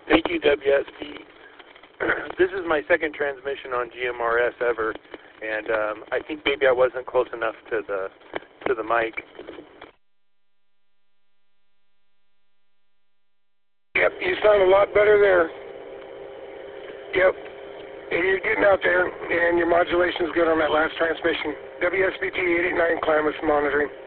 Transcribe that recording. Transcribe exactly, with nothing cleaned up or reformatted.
Thank you, W S B. This is my second transmission on G M R S ever, and um, I think maybe I wasn't close enough to the to the mic. Yep, you sound a lot better there. Yep, and you're getting out there, and your modulation's good on that last transmission. W S B T eight eight nine Klamath monitoring.